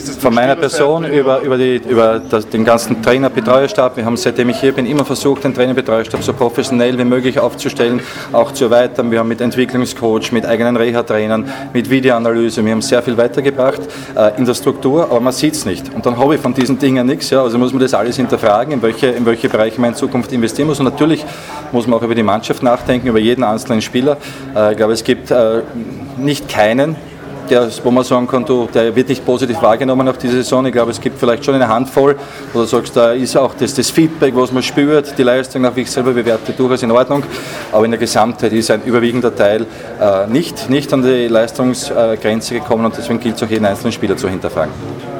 Von meiner Person über den ganzen Trainer-Betreuerstab. Wir haben, seitdem ich hier bin, immer versucht, den Trainer-Betreuerstab so professionell wie möglich aufzustellen, auch zu erweitern. Wir haben mit Entwicklungscoach, mit eigenen Reha-Trainern, mit Videoanalyse, wir haben sehr viel weitergebracht in der Struktur, aber man sieht es nicht. Und dann habe ich von diesen Dingen nichts. Ja. Also muss man das alles hinterfragen, in welche Bereiche man in Zukunft investieren muss. Und natürlich muss man auch über die Mannschaft nachdenken, über jeden einzelnen Spieler. Ich glaube, es gibt nicht keinen, wo man sagen kann, der wird nicht positiv wahrgenommen nach dieser Saison. Ich glaube, es gibt vielleicht schon eine Handvoll, wo du sagst, da ist auch das Feedback, was man spürt, die Leistung, nach wie ich selber bewerte, durchaus in Ordnung. Aber in der Gesamtheit ist ein überwiegender Teil nicht an die Leistungsgrenze gekommen und deswegen gilt es auch jeden einzelnen Spieler zu hinterfragen.